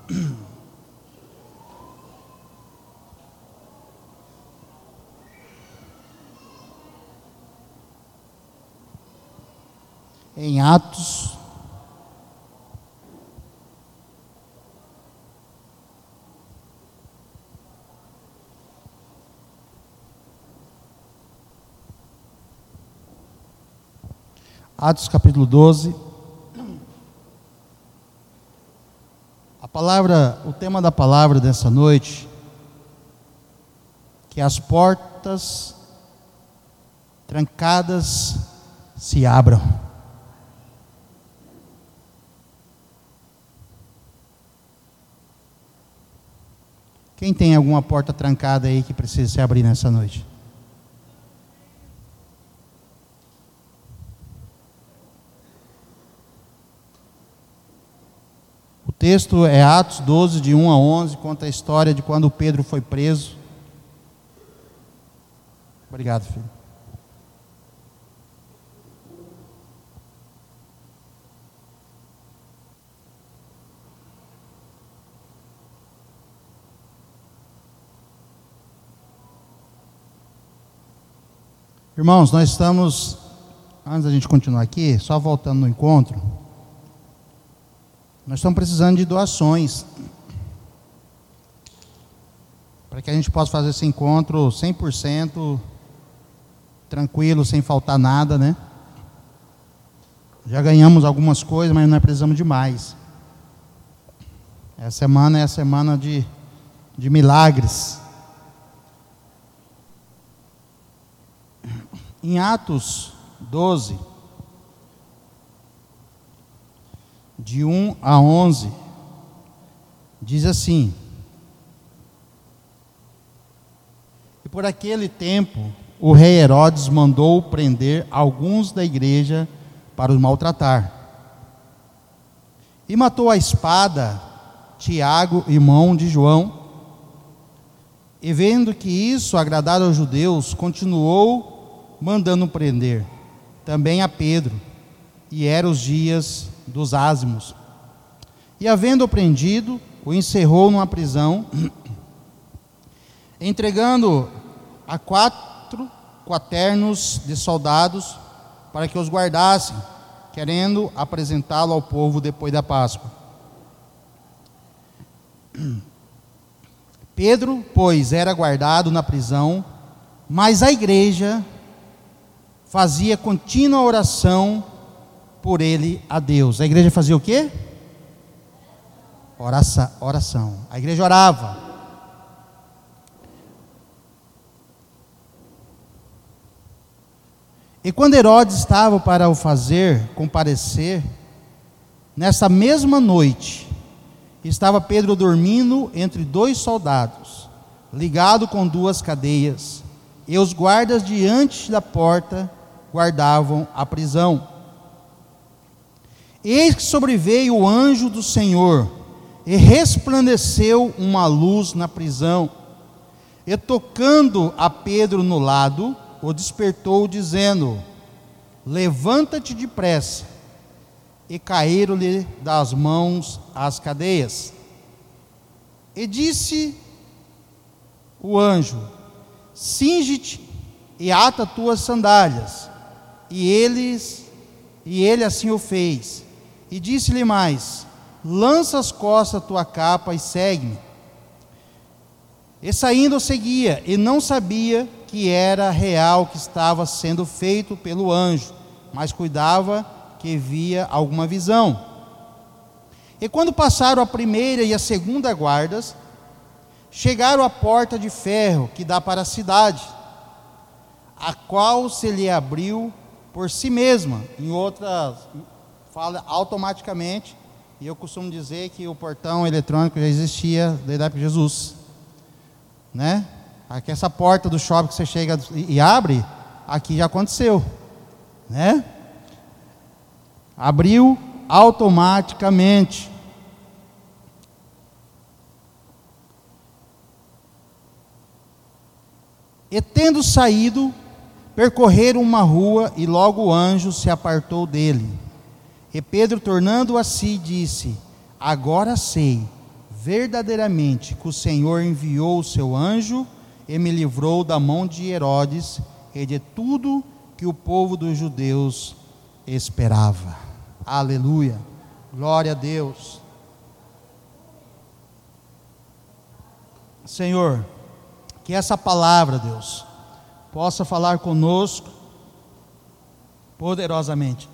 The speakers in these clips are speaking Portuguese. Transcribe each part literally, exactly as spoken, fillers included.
Em Atos, Atos capítulo doze, a palavra, o tema da palavra dessa noite, que as portas trancadas se abram. Quem tem alguma porta trancada aí que precisa se abrir nessa noite? O texto é Atos doze, de um a onze, conta a história de quando Pedro foi preso. Obrigado, filho. Irmãos, nós estamos, antes da gente continuar aqui, só voltando no encontro, nós estamos precisando de doações, para que a gente possa fazer esse encontro cem por cento tranquilo, sem faltar nada, né? Já ganhamos algumas coisas, mas nós precisamos de mais. Essa semana é a semana de, de milagres. Em Atos doze, de um a onze, diz assim: e por aquele tempo o rei Herodes mandou prender alguns da igreja para os maltratar, e matou à espada Tiago, irmão de João, e vendo que isso agradara aos judeus, continuou mandando prender também a Pedro, e eram os dias dos ázimos. E havendo prendido, o encerrou numa prisão, entregando a quatro quaternos de soldados para que os guardassem, querendo apresentá-lo ao povo depois da Páscoa. Pedro, pois, era guardado na prisão, mas a igreja fazia contínua oração por ele a Deus. A igreja fazia o quê? Oração. oração. A igreja orava. E quando Herodes estava para o fazer comparecer, nessa mesma noite, estava Pedro dormindo entre dois soldados, ligado com duas cadeias, e os guardas diante da porta guardavam a prisão. Eis que sobreveio o anjo do Senhor, e resplandeceu uma luz na prisão, e tocando a Pedro no lado, o despertou, dizendo: levanta-te depressa. E caíram-lhe das mãos as cadeias. E disse o anjo: cinge-te e ata tuas sandálias. E eles, e ele assim o fez. E disse-lhe mais: lança as costas a tua capa e segue-me. E saindo seguia, e não sabia que era real que estava sendo feito pelo anjo, mas cuidava que via alguma visão. E quando passaram a primeira e a segunda guardas, chegaram à porta de ferro que dá para a cidade, a qual se lhe abriu por si mesma. Em outras, fala automaticamente. E eu costumo dizer que o portão eletrônico já existia desde a época de Jesus, né? Aqui essa porta do shopping que você chega e, e abre, aqui já aconteceu, né? Abriu automaticamente. E tendo saído, percorreram uma rua, e logo o anjo se apartou dele. E Pedro, tornando a si, disse: agora sei verdadeiramente que o Senhor enviou o seu anjo e me livrou da mão de Herodes e de tudo que o povo dos judeus esperava. Aleluia, glória a Deus. Senhor, que essa palavra, Deus, possa falar conosco poderosamente,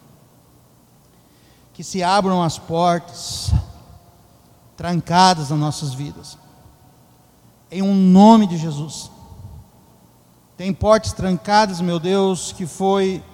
que se abram as portas trancadas nas nossas vidas, em um nome de Jesus. Tem portas trancadas, meu Deus, que foi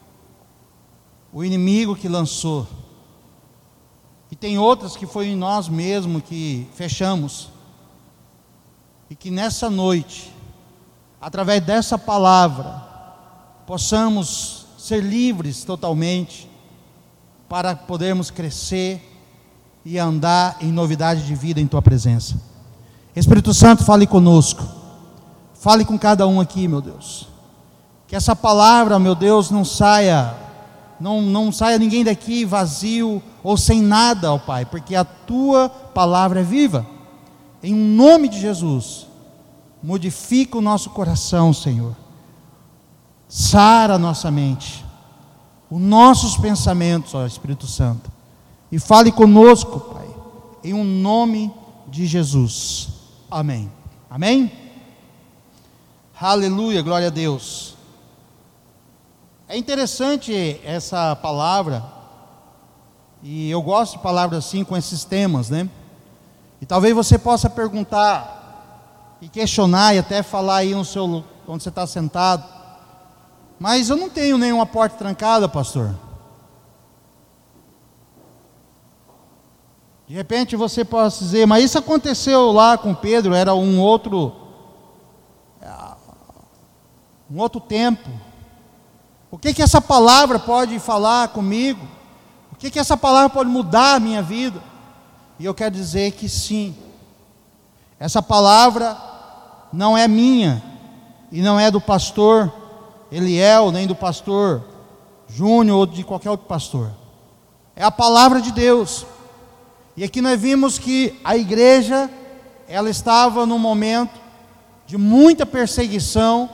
o inimigo que lançou, e tem outras que foi em nós mesmos que fechamos, e que nessa noite, através dessa palavra, possamos ser livres totalmente, para podermos crescer e andar em novidade de vida em Tua presença. Espírito Santo, fale conosco, fale com cada um aqui, meu Deus, que essa palavra, meu Deus, não saia, não, não saia ninguém daqui vazio ou sem nada, ó Pai, porque a Tua palavra é viva. Em nome de Jesus, modifica o nosso coração, Senhor, sara a nossa mente, os nossos pensamentos, ó Espírito Santo, e fale conosco, Pai, em um nome de Jesus, amém, amém, aleluia, glória a Deus. É interessante essa palavra, e eu gosto de palavras assim, com esses temas, né, e talvez você possa perguntar, e questionar, e até falar aí no seu, onde você está sentado, mas eu não tenho nenhuma porta trancada, pastor. De repente você pode dizer, mas isso aconteceu lá com Pedro, era um outro, um outro tempo. O que que essa palavra pode falar comigo? O que que essa palavra pode mudar a minha vida? E eu quero dizer que sim, essa palavra não é minha, e não é do pastor Eliel, nem do pastor Júnior, ou de qualquer outro pastor. É a palavra de Deus. E aqui nós vimos que a igreja, ela estava num momento de muita perseguição.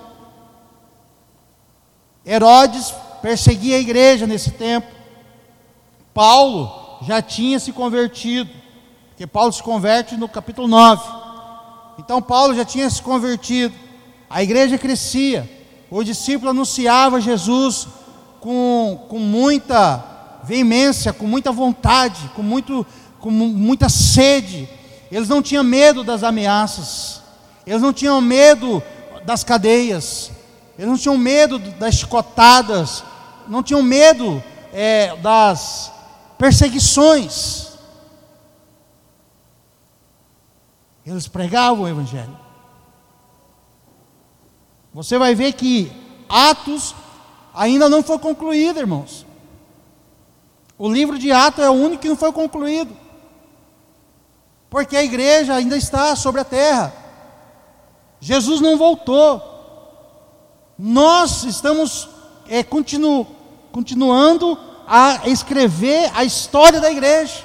Herodes perseguia a igreja nesse tempo. Paulo já tinha se convertido, porque Paulo se converte no capítulo nove. Então Paulo já tinha se convertido. A igreja crescia. O discípulo anunciava Jesus com, com muita veemência, com muita vontade, com, muito, com muita sede. Eles não tinham medo das ameaças, eles não tinham medo das cadeias, eles não tinham medo das chicotadas, não tinham medo é, das perseguições. Eles pregavam o Evangelho. Você vai ver que Atos ainda não foi concluído, irmãos. O livro de Atos é o único que não foi concluído, porque a igreja ainda está sobre a terra. Jesus não voltou. Nós estamos é, continu, continuando a escrever a história da igreja.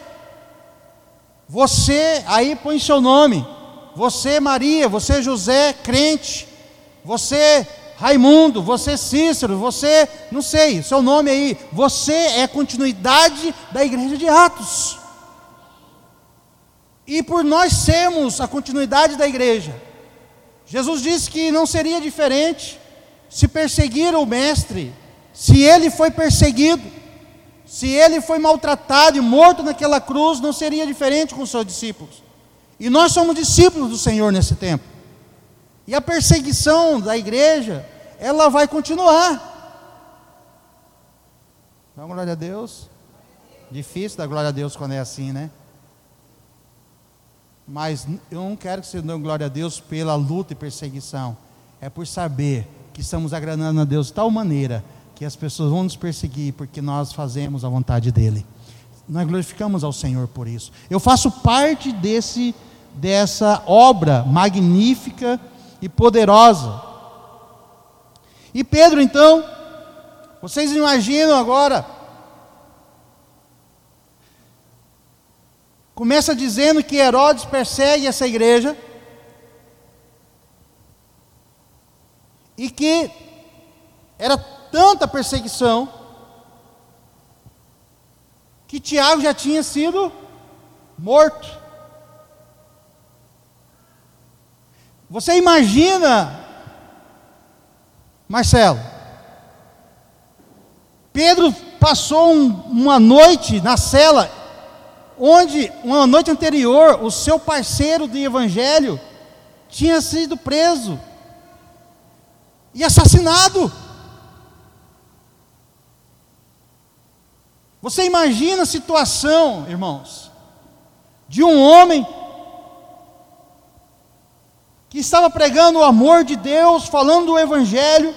Você aí põe seu nome, você Maria, você José, crente, você Raimundo, você Cícero, você, não sei, seu nome aí, você é continuidade da igreja de Atos. E por nós sermos a continuidade da igreja, Jesus disse que não seria diferente se perseguiram o mestre, se ele foi perseguido, se ele foi maltratado e morto naquela cruz, não seria diferente com os seus discípulos. E nós somos discípulos do Senhor nesse tempo. E a perseguição da igreja, ela vai continuar. Dá uma glória a Deus. Difícil dar glória a Deus quando é assim, né? Mas eu não quero que você dê glória a Deus pela luta e perseguição. É por saber que estamos agradando a Deus de tal maneira que as pessoas vão nos perseguir porque nós fazemos a vontade dEle. Nós glorificamos ao Senhor por isso. Eu faço parte desse, dessa obra magnífica e poderosa. E Pedro, então, vocês imaginam agora Começa dizendo que Herodes persegue essa igreja e que era tanta perseguição que Tiago já tinha sido morto. Você imagina, Marcelo, Pedro passou um, uma noite na cela, onde uma noite anterior o seu parceiro de evangelho tinha sido preso e assassinado. Você imagina a situação, irmãos, de um homem que estava pregando o amor de Deus, falando do evangelho,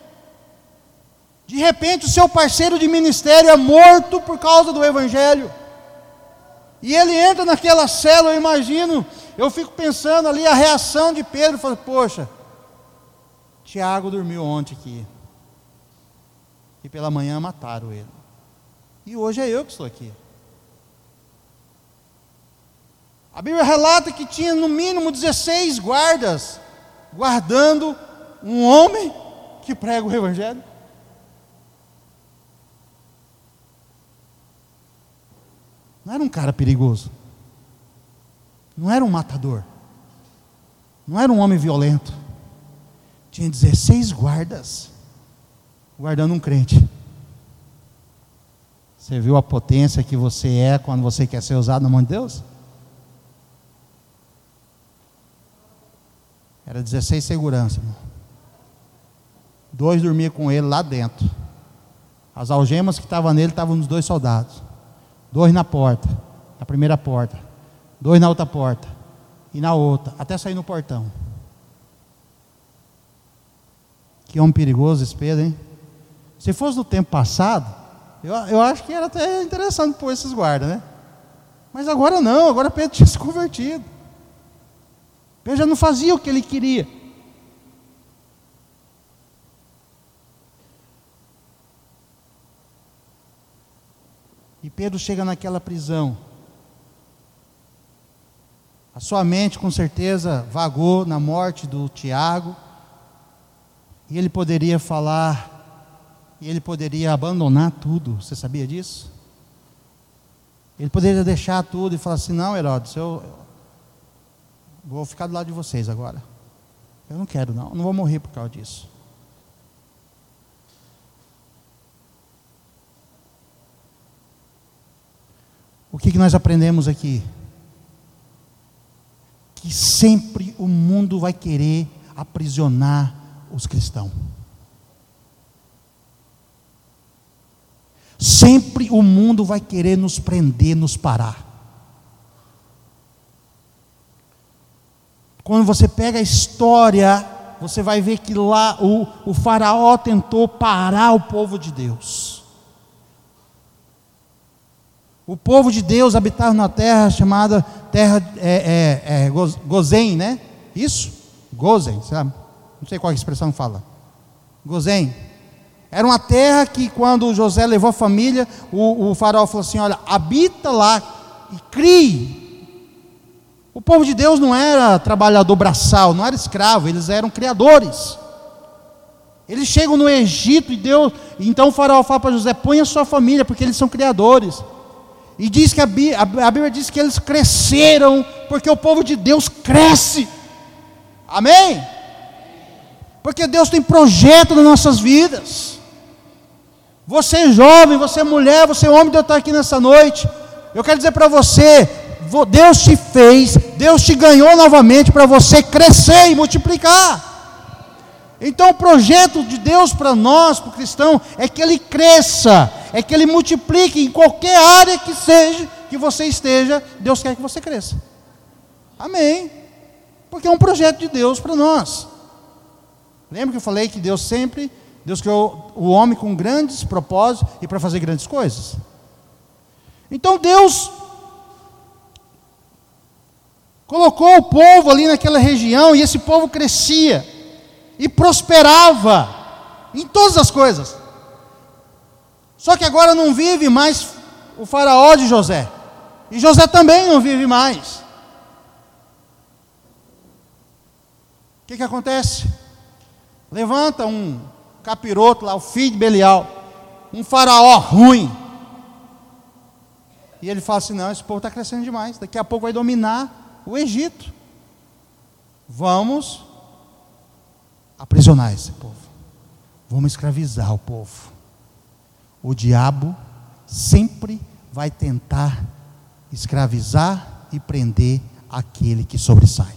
de repente o seu parceiro de ministério é morto por causa do evangelho, e ele entra naquela cela. Eu imagino, eu fico pensando ali a reação de Pedro, fala, poxa, Tiago dormiu ontem aqui, e pela manhã mataram ele, e hoje é eu que estou aqui. A Bíblia relata que tinha no mínimo dezesseis guardas guardando um homem que prega o evangelho. Não era um cara perigoso, não era um matador, não era um homem violento. Tinha dezesseis guardas guardando um crente. Você viu a potência que você é quando você quer ser usado na mão de Deus? Era dezesseis seguranças, irmão. Dois dormiam com ele lá dentro. As algemas que estavam nele estavam nos dois soldados. Dois na porta, na primeira porta. Dois na outra porta. E na outra, até sair no portão. Que homem perigoso esse Pedro, hein? Se fosse no tempo passado, eu, eu acho que era até interessante pôr esses guardas, né? Mas agora não, agora Pedro tinha se convertido. Pedro já não fazia o que ele queria. E Pedro chega naquela prisão. A sua mente com certeza vagou na morte do Tiago. E ele poderia falar, e ele poderia abandonar tudo. Você sabia disso? Ele poderia deixar tudo e falar assim, não, Herodes, eu vou ficar do lado de vocês agora. Eu não quero não, não vou morrer por causa disso. O que, que nós aprendemos aqui? Que sempre o mundo vai querer aprisionar os cristãos. Sempre o mundo vai querer nos prender, nos parar. Quando você pega a história, você vai ver que lá o, o faraó tentou parar o povo de Deus. O povo de Deus habitava na terra chamada terra é, é, é, Gozém, né? Isso? Gozém, sabe? Não sei qual a expressão fala. Gozém. Era uma terra que quando José levou a família, o, o faraó falou assim, olha, habita lá e crie. O povo de Deus não era trabalhador braçal, não era escravo, eles eram criadores. Eles chegam no Egito e Deus, então o faraó fala para José, põe a sua família, porque eles são criadores. E diz que a Bíblia, a Bíblia diz que eles cresceram, porque o povo de Deus cresce. Amém? Porque Deus tem projeto nas nossas vidas. Você jovem, você mulher, você homem, Deus está aqui nessa noite. Eu quero dizer para você, Deus te fez, Deus te ganhou novamente para você crescer e multiplicar. Então o projeto de Deus para nós, para o cristão, é que ele cresça, é que ele multiplique em qualquer área que seja, que você esteja, Deus quer que você cresça. Amém? Porque é um projeto de Deus para nós. Lembra que eu falei que Deus sempre, Deus criou o homem com grandes propósitos e para fazer grandes coisas. Então Deus colocou o povo ali naquela região e esse povo crescia e prosperava em todas as coisas. Só que agora não vive mais o faraó de José. E José também não vive mais. O que que acontece? Levanta um capiroto lá, o filho de Belial, um faraó ruim. E ele fala assim: não, esse povo está crescendo demais, daqui a pouco vai dominar o Egito. Vamos aprisionar esse povo. Vamos escravizar o povo. O diabo sempre vai tentar escravizar e prender aquele que sobressai.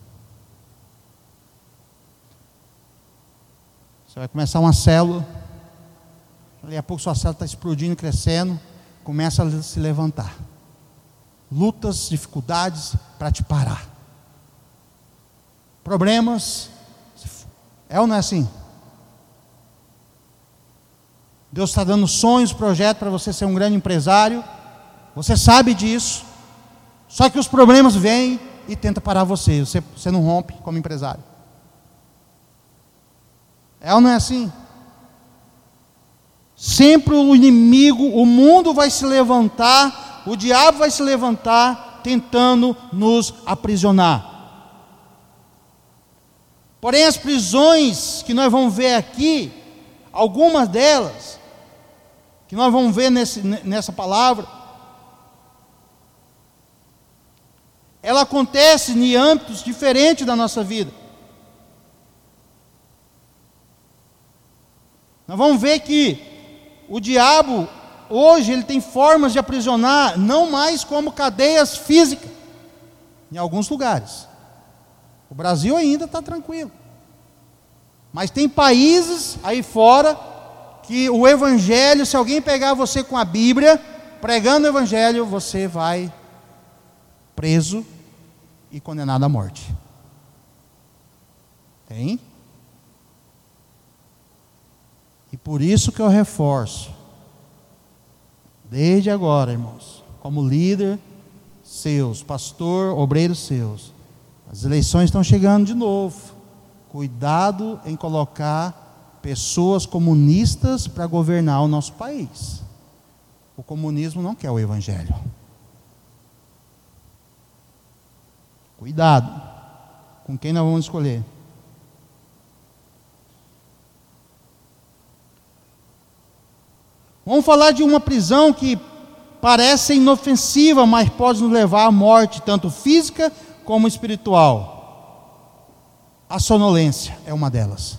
Você vai começar uma célula, daqui a pouco sua célula está explodindo, crescendo, começa a se levantar. Lutas, dificuldades para te parar. Problemas. É ou não é assim? Deus está dando sonhos, projetos para você ser um grande empresário. Você sabe disso. Só que os problemas vêm e tentam parar você. Você, você não rompe como empresário. É ou não é assim? Sempre o inimigo, o mundo vai se levantar, o diabo vai se levantar, tentando nos aprisionar. Porém, as prisões que nós vamos ver aqui, algumas delas, que nós vamos ver nesse, nessa palavra, ela acontece em âmbitos diferentes da nossa vida. Nós vamos ver que o diabo, hoje, ele tem formas de aprisionar, não mais como cadeias físicas, em alguns lugares. O Brasil ainda está tranquilo. Mas tem países aí fora, que o evangelho, se alguém pegar você com a Bíblia, pregando o evangelho, você vai preso e condenado à morte. Tem? E por isso que eu reforço, desde agora, irmãos, como líder seus, pastor, obreiros seus, as eleições estão chegando de novo. Cuidado em colocar pessoas comunistas para governar o nosso país. O comunismo não quer o evangelho. Cuidado com quem nós vamos escolher. Vamos falar de uma prisão que parece inofensiva, mas pode nos levar à morte, tanto física como espiritual. A sonolência é uma delas.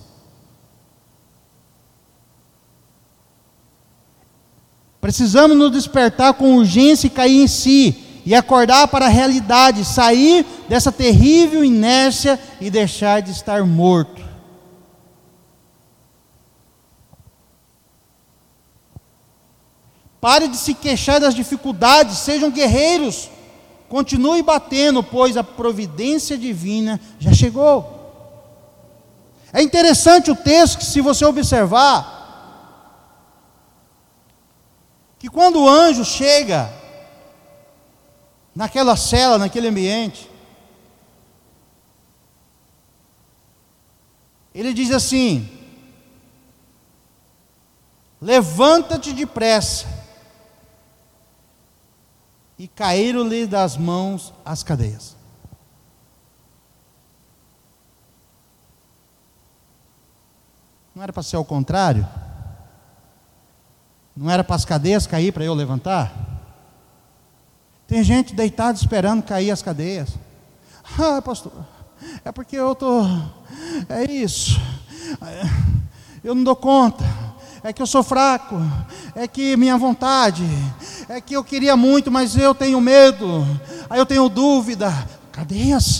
Precisamos nos despertar com urgência e cair em si, e acordar para a realidade, sair dessa terrível inércia e deixar de estar morto. Pare de se queixar das dificuldades, sejam guerreiros, continue batendo, pois a providência divina já chegou. É interessante o texto, que se você observar, que quando o anjo chega naquela cela, naquele ambiente, ele diz assim: levanta-te depressa. E caíram-lhe das mãos as cadeias. Não era para ser ao contrário? Não era para as cadeias cair para eu levantar? Tem gente deitada esperando cair as cadeias. Ah, pastor, é porque eu estou... É isso. Eu não dou conta. É que eu sou fraco. É que minha vontade... É que eu queria muito, mas eu tenho medo. Aí eu tenho dúvida. Cadeias?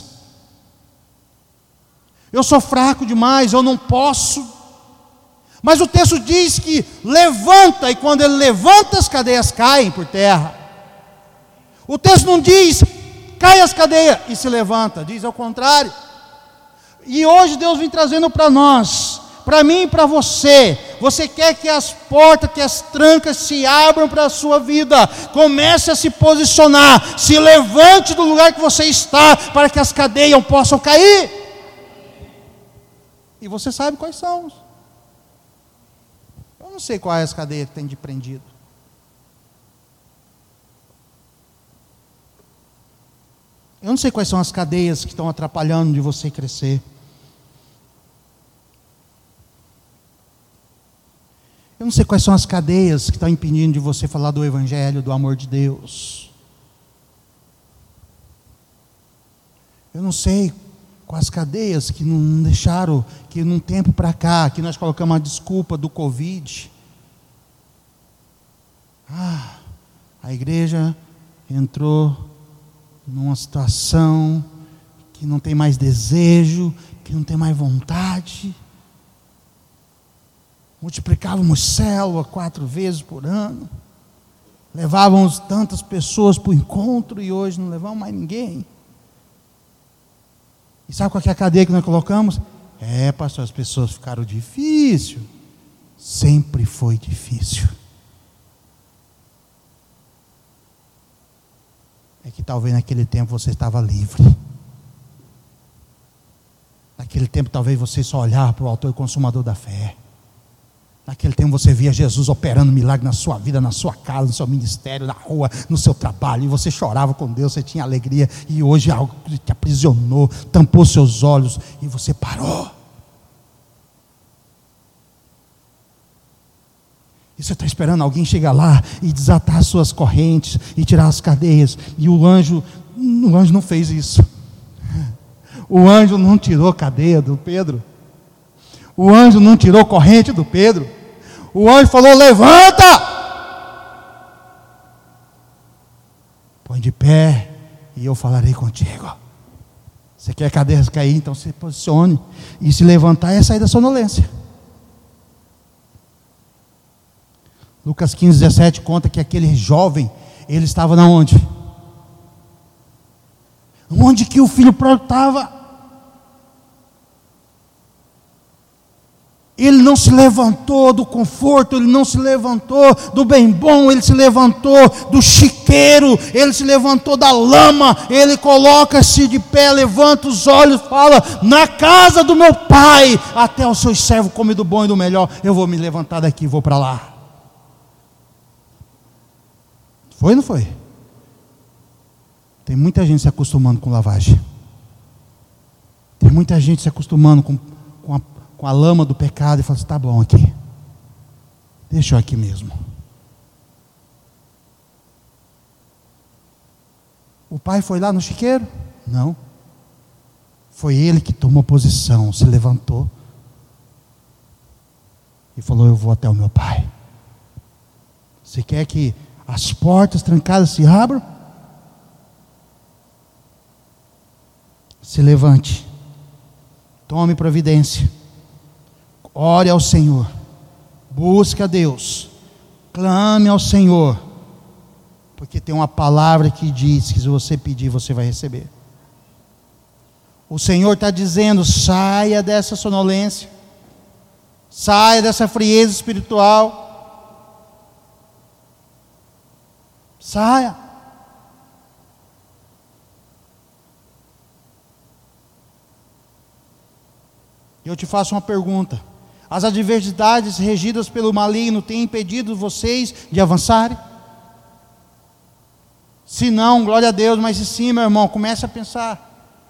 Eu sou fraco demais, eu não posso. Mas o texto diz que levanta, e quando ele levanta, as cadeias caem por terra. O texto não diz, cai as cadeias e se levanta, diz ao contrário. E hoje Deus vem trazendo para nós, para mim e para você. Você quer que as portas, que as trancas se abram para a sua vida. Comece a se posicionar, se levante do lugar que você está, para que as cadeias possam cair. E você sabe quais são. Eu não sei quais as cadeias que tem de prendido. Eu não sei quais são as cadeias que estão atrapalhando de você crescer. Eu não sei quais são as cadeias que estão impedindo de você falar do Evangelho, do amor de Deus. Eu não sei quais cadeias que não deixaram, que num tempo para cá, que nós colocamos a desculpa do Covid. Ah, a igreja entrou numa situação que não tem mais desejo, que não tem mais vontade. Multiplicávamos célula quatro vezes por ano, levávamos tantas pessoas para o encontro e hoje não levamos mais ninguém. E sabe qual que é a cadeia que nós colocamos? É, pastor, as pessoas ficaram difícil. Sempre foi difícil. É que talvez naquele tempo você estava livre. Naquele tempo talvez você só olhava para o autor e consumador da fé. Naquele tempo você via Jesus operando milagre na sua vida, na sua casa, no seu ministério, na rua, no seu trabalho. E você chorava com Deus, você tinha alegria. E hoje algo te aprisionou, tampou seus olhos e você parou. E você está esperando alguém chegar lá e desatar as suas correntes e tirar as cadeias. E o anjo, o anjo não fez isso. O anjo não tirou cadeia do Pedro. O anjo não tirou corrente do Pedro. O anjo falou: levanta! Põe de pé e eu falarei contigo. Você quer cadeias cair? Então se posicione. E se levantar é sair da sonolência. Lucas quinze, dezessete conta que aquele jovem, ele estava na onde? Onde que o filho pródigo estava? Ele não se levantou do conforto, ele não se levantou do bem bom, ele se levantou do chiqueiro, ele se levantou da lama, ele coloca-se de pé, levanta os olhos, fala: na casa do meu pai, até os seus servos comem do bom e do melhor, eu vou me levantar daqui e vou para lá. Foi ou não foi? Tem muita gente se acostumando com lavagem. Tem muita gente se acostumando com, com, a, com a lama do pecado e fala assim: tá bom aqui. Deixa eu aqui mesmo. O pai foi lá no chiqueiro? Não. Foi ele que tomou posição, se levantou e falou: eu vou até o meu pai. Você quer que as portas trancadas se abram? Se levante, tome providência, ore ao Senhor, busque a Deus, clame ao Senhor, porque tem uma palavra que diz que se você pedir, você vai receber. O Senhor está dizendo: saia dessa sonolência, saia dessa frieza espiritual, saia. Eu te faço uma pergunta: as adversidades regidas pelo maligno têm impedido vocês de avançarem? Se não, glória a Deus, mas se sim, meu irmão, comece a pensar.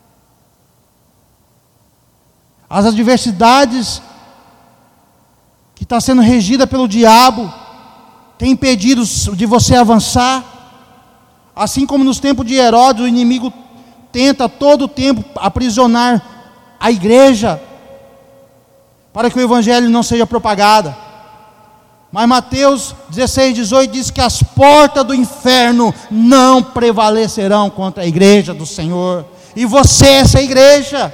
As adversidades que está sendo regida pelo diabo têm impedido de você avançar? Assim como nos tempos de Herodes, o inimigo tenta todo o tempo aprisionar a igreja, para que o evangelho não seja propagado. Mas Mateus dezesseis, dezoito diz que as portas do inferno não prevalecerão contra a igreja do Senhor. E você é essa igreja.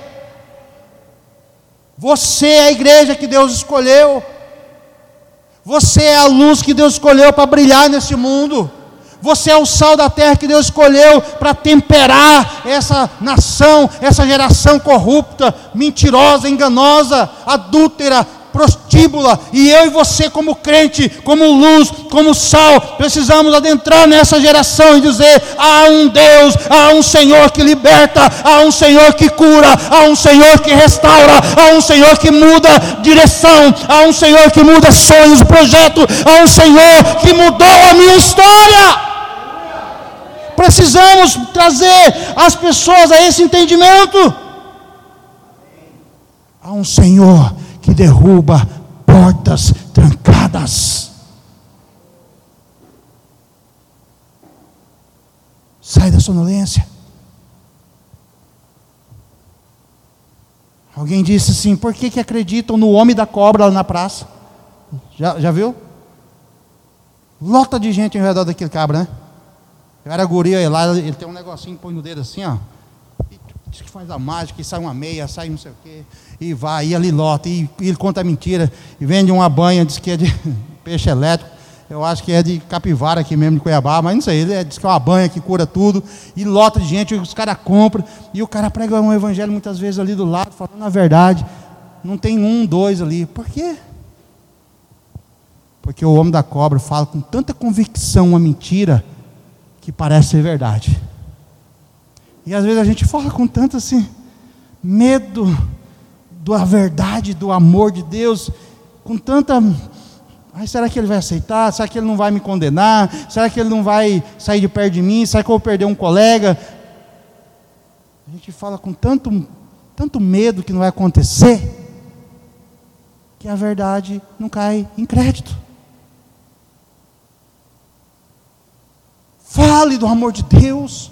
Você é a igreja que Deus escolheu. Você é a luz que Deus escolheu para brilhar nesse mundo. Você é o sal da terra que Deus escolheu para temperar essa nação, essa geração corrupta, mentirosa, enganosa, adúltera, prostíbula. E eu e você, como crente, como luz, como sal, precisamos adentrar nessa geração e dizer: há um Deus, há um Senhor que liberta, há um Senhor que cura, há um Senhor que restaura, há um Senhor que muda direção, há um Senhor que muda sonhos, projetos, há um Senhor que mudou a minha história. Precisamos trazer as pessoas a esse entendimento. Há um Senhor que derruba portas trancadas. Sai da sonolência. Alguém disse assim: por que que acreditam no homem da cobra lá na praça? Já, já viu? Lota de gente ao redor daquele cabra, né? Eu era guria lá, ele tem um negocinho que põe no dedo assim, ó. E diz que faz a mágica, e sai uma meia, sai não sei o quê. E vai, e ali lota, e, e ele conta mentira. E vende uma banha, diz que é de peixe elétrico. Eu acho que é de capivara aqui mesmo, de Cuiabá, mas não sei, ele diz que é uma banha que cura tudo, e lota de gente, os caras compram, e o cara prega um evangelho muitas vezes ali do lado, falando a verdade, não tem um, dois ali. Por quê? Porque o homem da cobra fala com tanta convicção uma mentira, que parece ser verdade. E às vezes a gente fala com tanto assim, medo da verdade, do amor de Deus, com tanta... Ai, será que ele vai aceitar? Será que ele não vai me condenar? Será que ele não vai sair de perto de mim? Será que eu vou perder um colega? A gente fala com tanto, tanto medo que não vai acontecer, que a verdade não cai em crédito. Fale do amor de Deus.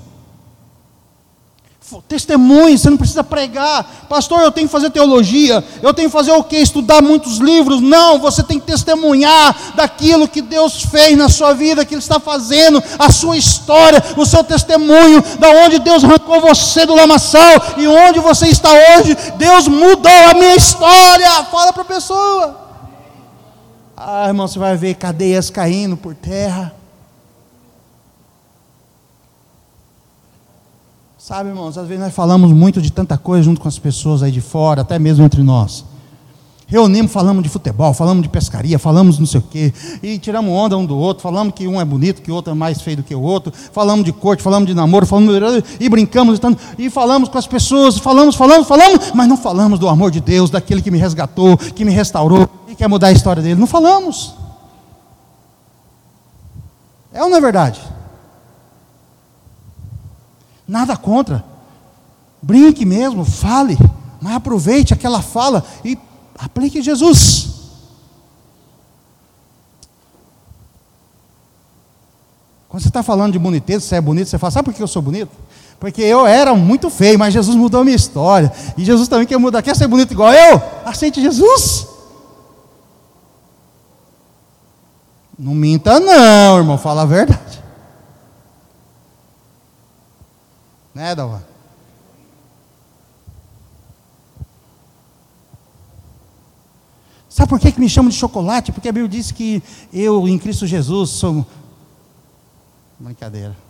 Testemunhe, você não precisa pregar. Pastor, eu tenho que fazer teologia, eu tenho que fazer o quê? Estudar muitos livros. Não, você tem que testemunhar daquilo que Deus fez na sua vida, que Ele está fazendo, a sua história, o seu testemunho, da onde Deus arrancou você do lamaçal, e onde você está hoje. Deus mudou a minha história. Fala para a pessoa. Ah, irmão, você vai ver cadeias caindo por terra. Sabe, irmãos, às vezes nós falamos muito de tanta coisa junto com as pessoas aí de fora, até mesmo entre nós. Reunimos, falamos de futebol, falamos de pescaria, falamos não sei o quê, e tiramos onda um do outro, falamos que um é bonito, que o outro é mais feio do que o outro, falamos de corte, falamos de namoro, falamos de... e brincamos, e falamos com as pessoas, falamos, falamos, falamos, mas não falamos do amor de Deus, daquele que me resgatou, que me restaurou, e quer mudar a história dele. Não falamos. É ou não é verdade? Nada contra, brinque mesmo, fale, mas aproveite aquela fala e aplique Jesus. Quando você está falando de boniteza, você é bonito, você fala: sabe por que eu sou bonito? Porque eu era muito feio, mas Jesus mudou a minha história, e Jesus também quer mudar. Quer ser bonito igual eu? Aceite Jesus. Não minta não, irmão, fala a verdade. Né, Dalva? Sabe por que, que me chamam de chocolate? Porque a Bíblia diz que eu, em Cristo Jesus, sou... Brincadeira.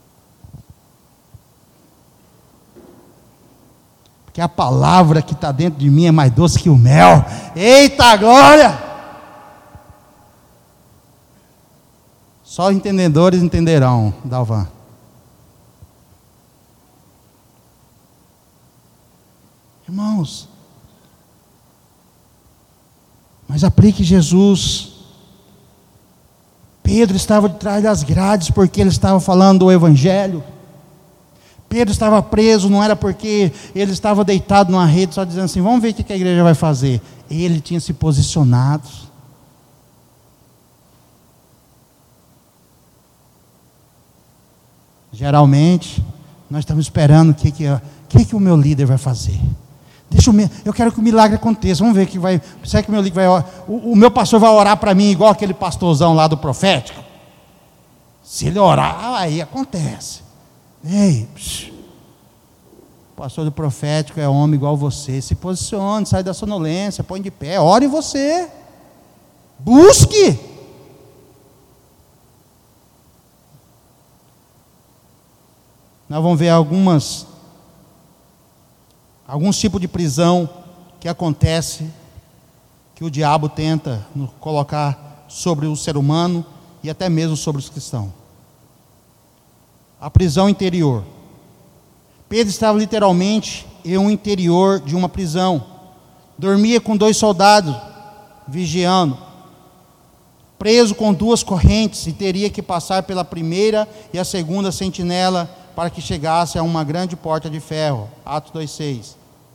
Porque a palavra que está dentro de mim é mais doce que o mel. Eita glória! Só entendedores entenderão, Dalvan. Irmãos, mas aplique Jesus. Pedro estava de trás das grades porque ele estava falando do Evangelho. Pedro estava preso, não era porque ele estava deitado numa rede só dizendo assim: vamos ver o que a igreja vai fazer. Ele tinha se posicionado. Geralmente, nós estamos esperando o que, que, que, que o meu líder vai fazer. Deixa eu, eu quero que o milagre aconteça. Vamos ver que vai. Será que o meu líder vai orar? O, o meu pastor vai orar para mim igual aquele pastorzão lá do profético? Se ele orar, aí acontece. Ei, psh, o pastor do profético é homem igual você. Se posicione, sai da sonolência, põe de pé, ore você. Busque. Nós vamos ver algumas alguns tipos de prisão que acontece, que o diabo tenta colocar sobre o ser humano e até mesmo sobre os cristãos. A prisão interior. Pedro estava literalmente em um interior de uma prisão. Dormia com dois soldados vigiando. preso com duas correntes, e teria que passar pela primeira e a segunda sentinela para que chegasse a uma grande porta de ferro. Atos dois, seis.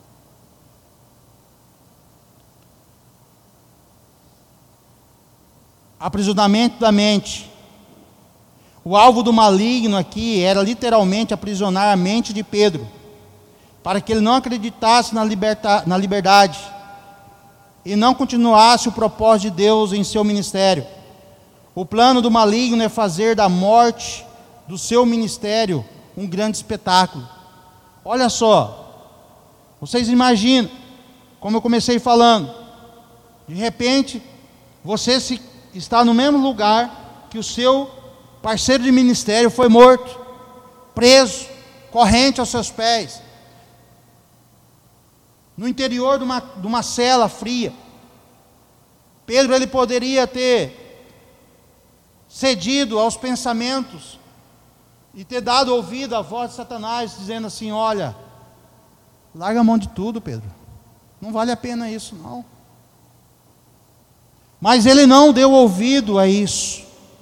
Aprisionamento da mente. O alvo do maligno aqui era literalmente aprisionar a mente de Pedro, para que ele não acreditasse na, liberta, na liberdade e não continuasse o propósito de Deus em seu ministério. O plano do maligno é fazer da morte do seu ministério um grande espetáculo. Olha só, vocês imaginam, como eu comecei falando, de repente, você se, está no mesmo lugar que o seu parceiro de ministério foi morto, preso, corrente aos seus pés, no interior de uma, de uma cela fria. Pedro, ele poderia ter cedido aos pensamentos e ter dado ouvido à voz de Satanás, dizendo assim: olha, larga a mão de tudo, Pedro, não vale a pena isso não. Mas ele não deu ouvido a isso.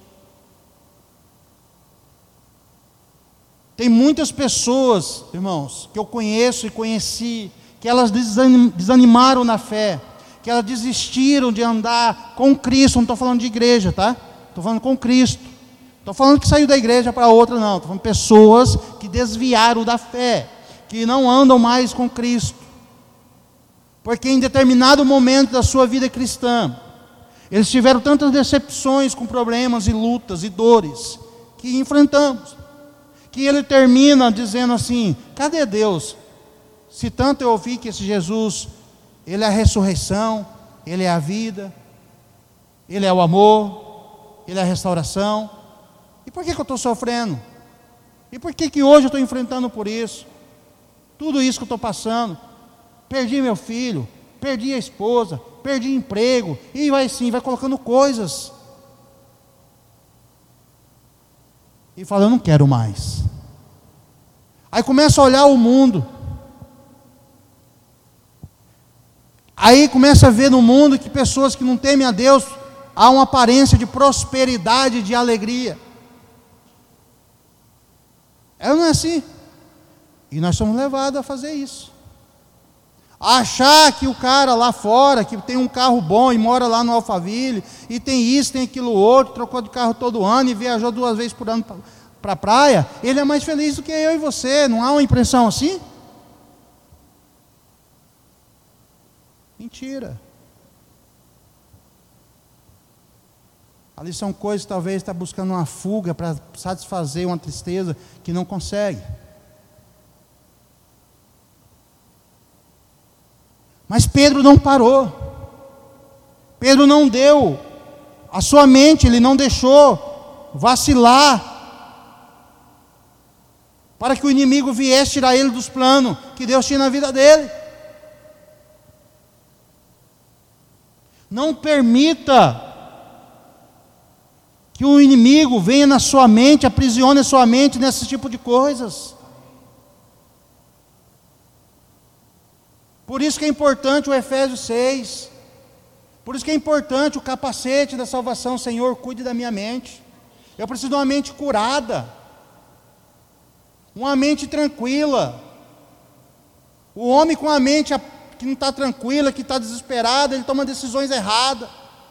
Tem muitas pessoas, irmãos, que eu conheço e conheci, que elas desanimaram na fé, que elas desistiram de andar com Cristo. Não estou falando de igreja, tá? Estou falando com Cristo. Estou falando que saiu da igreja para outra, não. Estou falando de pessoas que desviaram da fé, que não andam mais com Cristo, porque em determinado momento da sua vida cristã, eles tiveram tantas decepções com problemas e lutas e dores que enfrentamos, que ele termina dizendo assim: cadê Deus? Se tanto eu ouvi que esse Jesus, Ele é a ressurreição, Ele é a vida, Ele é o amor, Ele é a restauração, e por que que eu estou sofrendo? E por que que hoje eu estou enfrentando por isso? Tudo isso que eu estou passando, perdi meu filho, perdi a esposa, perdi emprego, e vai assim, vai colocando coisas, e fala: eu não quero mais. Aí começa a olhar o mundo, aí começa a ver no mundo que pessoas que não temem a Deus, há uma aparência de prosperidade, de alegria. É ou não é assim? E nós somos levados a fazer isso, a achar que o cara lá fora, que tem um carro bom e mora lá no Alphaville, e tem isso, tem aquilo outro, trocou de carro todo ano e viajou duas vezes por ano para a praia, ele é mais feliz do que eu e você. Não há uma impressão assim? Mentira. Ali são coisas que talvez está buscando uma fuga para satisfazer uma tristeza que não consegue. Mas Pedro não parou. Pedro não deu a sua mente, ele não deixou vacilar para que o inimigo viesse tirar ele dos planos que Deus tinha na vida dele. Não permita que o inimigo venha na sua mente, aprisione a sua mente nesse tipo de coisas. Por isso que é importante o Efésios seis. Por isso que é importante o capacete da salvação. Senhor, cuide da minha mente. Eu preciso de uma mente curada, uma mente tranquila. O homem com a mente que não está tranquila, que está desesperado, ele toma decisões erradas,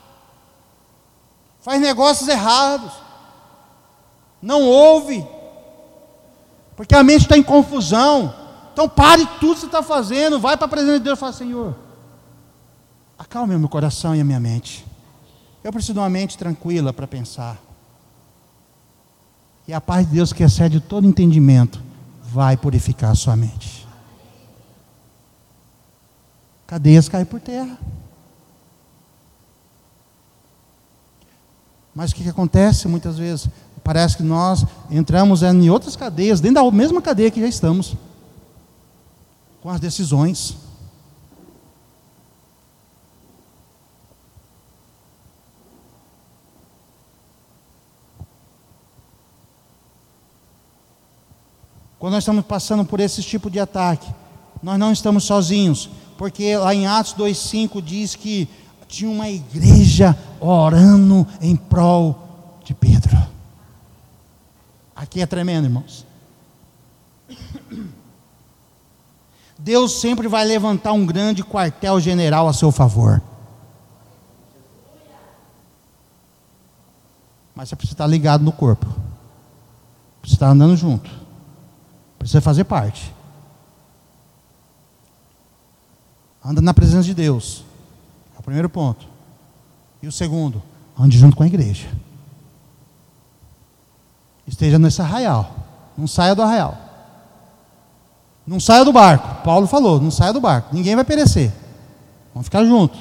faz negócios errados, não ouve, porque a mente está em confusão. Então pare tudo que você está fazendo, vai para a presença de Deus e fala: Senhor, acalme o meu coração e a minha mente. Eu preciso de uma mente tranquila para pensar. E a paz de Deus, que excede todo entendimento, vai purificar a sua mente. Cadeias caem por terra. Mas o que, que acontece muitas vezes? Parece que nós entramos em outras cadeias, dentro da mesma cadeia que já estamos, com as decisões. Quando nós estamos passando por esse tipo de ataque, nós não estamos sozinhos, porque lá em Atos dois, cinco diz que tinha uma igreja orando em prol de Pedro. Aqui é tremendo, irmãos. Deus sempre vai levantar um grande quartel-general a seu favor. Mas você precisa estar ligado no corpo. Precisa estar andando junto. Precisa fazer parte. Anda na presença de Deus. É o primeiro ponto. E o segundo, ande junto com a igreja. Esteja nesse arraial. Não saia do arraial. Não saia do barco. Paulo falou, não saia do barco. Ninguém vai perecer. Vamos ficar juntos.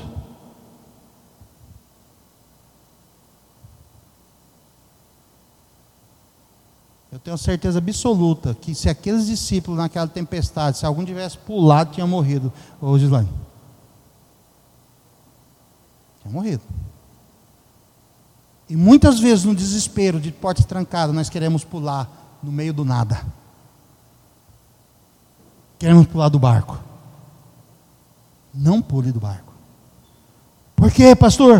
Eu tenho certeza absoluta que se aqueles discípulos naquela tempestade, se algum tivesse pulado, tinha morrido. Ô Gislaine. Tinha morrido. E muitas vezes no desespero de portas trancadas, nós queremos pular no meio do nada. Queremos pular do barco. Não pule do barco. Por quê, pastor?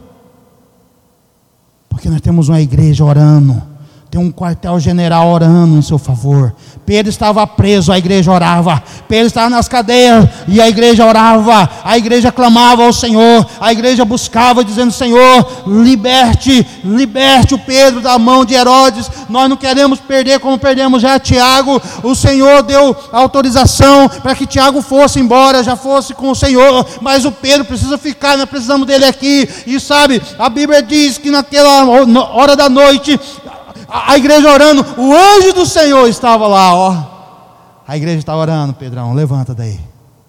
Porque nós temos uma igreja orando. Tem um quartel-general orando em seu favor. Pedro estava preso, a igreja orava. Pedro estava nas cadeias e a igreja orava. A igreja clamava ao Senhor. A igreja buscava, dizendo: Senhor, liberte, liberte o Pedro da mão de Herodes. Nós não queremos perder como perdemos já Tiago. O Senhor deu autorização para que Tiago fosse embora, já fosse com o Senhor. Mas o Pedro precisa ficar, nós precisamos dele aqui. E sabe, a Bíblia diz que naquela hora da noite, a igreja orando, o anjo do Senhor estava lá, ó. A igreja está orando, Pedrão, levanta daí.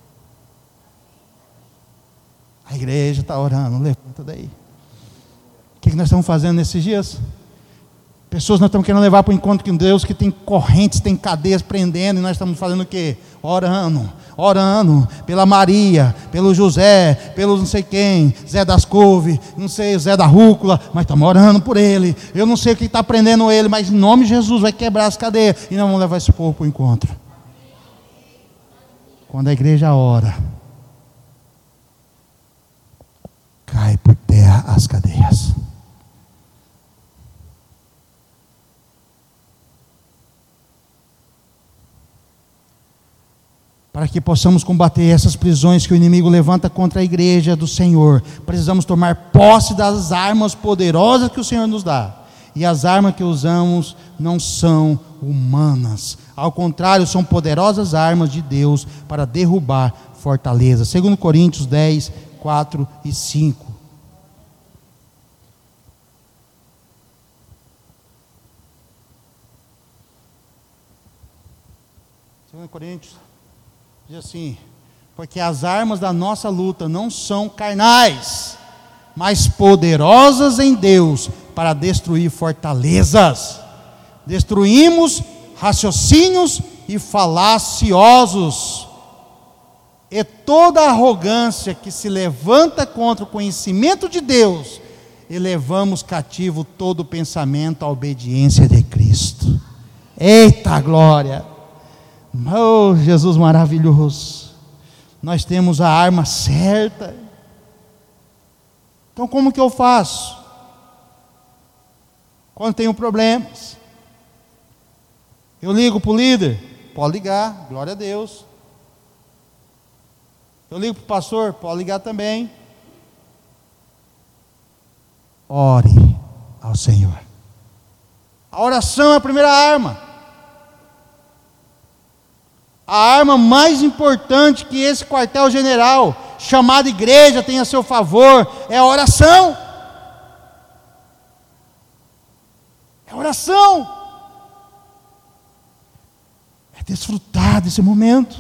A igreja está orando, levanta daí. O que nós estamos fazendo nesses dias? Pessoas nós estamos querendo levar para o encontro com Deus, que tem correntes, tem cadeias prendendo, e nós estamos fazendo o quê? Orando, orando pela Maria, pelo José, pelo não sei quem, Zé das Couve, não sei, Zé da Rúcula, mas estamos orando por ele. Eu não sei o que está prendendo ele, mas em nome de Jesus vai quebrar as cadeias, e nós vamos levar esse povo para o encontro. Quando a igreja ora, cai por terra as cadeias. Para que possamos combater essas prisões que o inimigo levanta contra a igreja do Senhor, precisamos tomar posse das armas poderosas que o Senhor nos dá. E as armas que usamos não são humanas. Ao contrário, são poderosas armas de Deus para derrubar fortalezas. Segundo Coríntios dez, quatro e cinco. Segundo Coríntios diz assim: porque as armas da nossa luta não são carnais, mas poderosas em Deus para destruir fortalezas. Destruímos raciocínios e falaciosos, e toda arrogância que se levanta contra o conhecimento de Deus, e levamos cativo todo pensamento à obediência de Cristo. Eita glória! Oh, Jesus maravilhoso, nós temos a arma certa. Então como que eu faço? Quando tenho problemas, eu ligo para o líder? Pode ligar, glória a Deus. Eu ligo para o pastor? Pode ligar também. Ore ao Senhor. A oração é a primeira arma. A arma mais importante que esse quartel-general, chamado igreja, tem a seu favor, é a oração. É a oração. É desfrutar desse momento.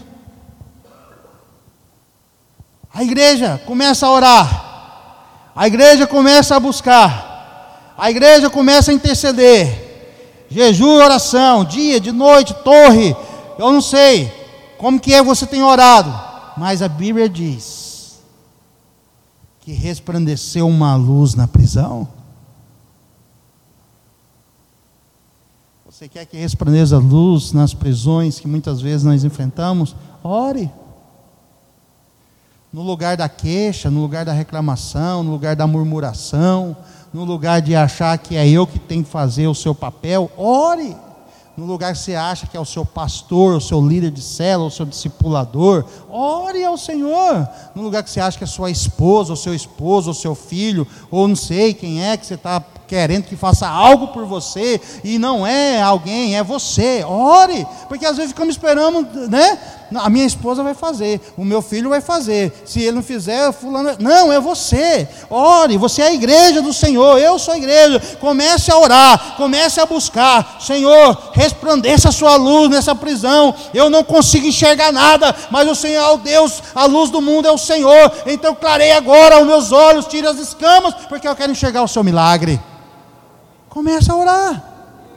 A igreja começa a orar. A igreja começa a buscar. A igreja começa a interceder. Jejum, oração, dia, de noite, torre. Eu não sei como que é você tem orado, mas a Bíblia diz que resplandeceu uma luz na prisão. Você quer que resplandeça a luz nas prisões que muitas vezes nós enfrentamos? Ore. no lugar da queixa, no lugar da reclamação, no lugar da murmuração, no lugar de achar que é eu que tenho que fazer o seu papel, ore. No lugar que você acha que é o seu pastor, o seu líder de célula, o seu discipulador, ore ao Senhor. No lugar que você acha que é sua esposa, o seu esposo, o seu filho, ou não sei quem é que você está querendo que faça algo por você, e não é alguém, é você, ore, porque às vezes ficamos esperando, né? A minha esposa vai fazer, o meu filho vai fazer, se ele não fizer, fulano, não, é você, ore, você é a igreja do Senhor, eu sou a igreja, comece a orar, comece a buscar, Senhor, resplandeça a sua luz nessa prisão, eu não consigo enxergar nada, mas o Senhor é o Deus, a luz do mundo é o Senhor, então clarei agora os meus olhos, tire as escamas, porque eu quero enxergar o seu milagre. Começa a orar.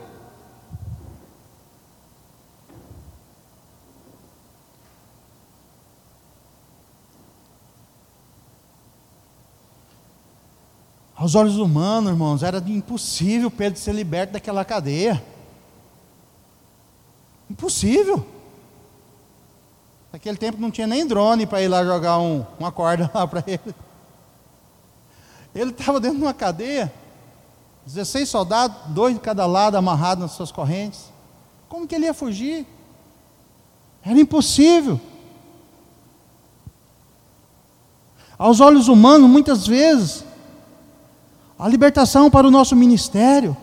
Aos olhos humanos, irmãos, era impossível Pedro ser liberto daquela cadeia. Impossível. Naquele tempo não tinha nem drone para ir lá jogar um, uma corda lá para ele. Ele estava dentro de uma cadeia. dezesseis soldados, dois de cada lado, amarrados nas suas correntes. Como que ele ia fugir? Era impossível. Aos olhos humanos, muitas vezes, a libertação para o nosso ministério,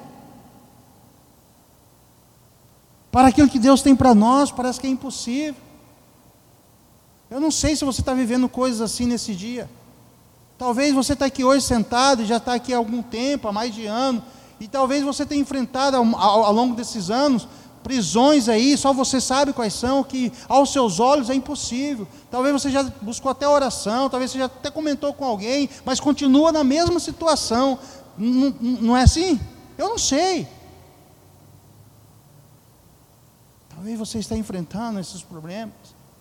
para aquilo que Deus tem para nós, parece que é impossível. Eu não sei se você está vivendo coisas assim nesse dia. Talvez você está aqui hoje sentado, e já está aqui há algum tempo, há mais de ano, e talvez você tenha enfrentado ao, ao, ao longo desses anos, prisões aí, só você sabe quais são, que aos seus olhos é impossível. Talvez você já buscou até oração, talvez você já até comentou com alguém, mas continua na mesma situação. Não, não é assim? Eu não sei. Talvez você esteja enfrentando esses problemas,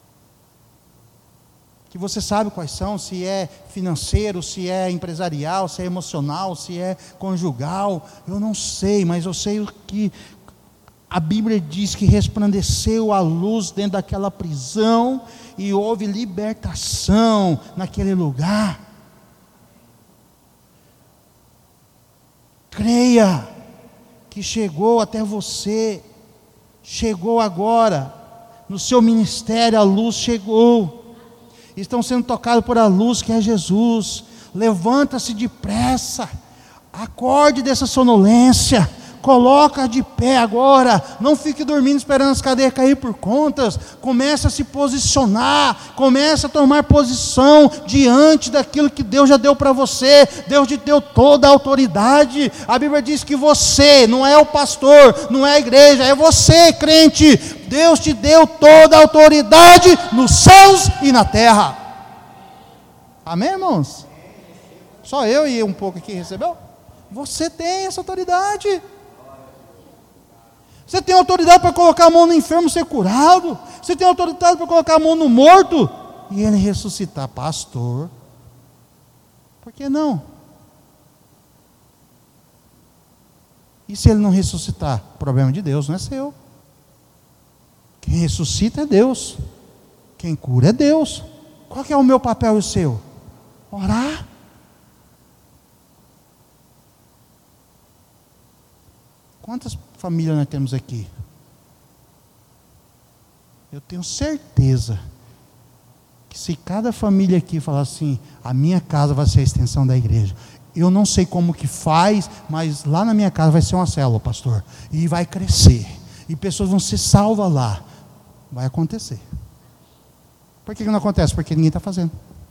que você sabe quais são, se é financeiro, se é empresarial, se é emocional, se é conjugal, eu não sei, mas eu sei que a Bíblia diz que resplandeceu a luz dentro daquela prisão, e houve libertação naquele lugar. Creia que chegou até você, chegou agora, no seu ministério a luz chegou, estão sendo tocados por a luz que é Jesus. Levanta-se depressa, acorde dessa sonolência, coloca de pé agora, não fique dormindo esperando as cadeias cair por contas, comece a se posicionar, comece a tomar posição diante daquilo que Deus já deu para você. Deus te deu toda a autoridade. A Bíblia diz que você, não é o pastor, não é a igreja, é você, crente. Deus te deu toda a autoridade nos céus e na terra. Amém, irmãos? Só eu e um pouco aqui recebeu? Você tem essa autoridade. Você tem autoridade para colocar a mão no enfermo ser curado. Você tem autoridade para colocar a mão no morto e ele ressuscitar. Pastor, por que não? E se ele não ressuscitar? Problema de Deus, não é seu. Quem ressuscita é Deus. Quem cura é Deus. Qual que é o meu papel e o seu? Orar. Quantas famílias nós temos aqui? Eu tenho certeza que se cada família aqui falar assim, a minha casa vai ser a extensão da igreja. Eu não sei como que faz, mas lá na minha casa vai ser uma célula, pastor. E vai crescer. E pessoas vão ser salvas lá. Vai acontecer. Por que não acontece? Porque ninguém está fazendo.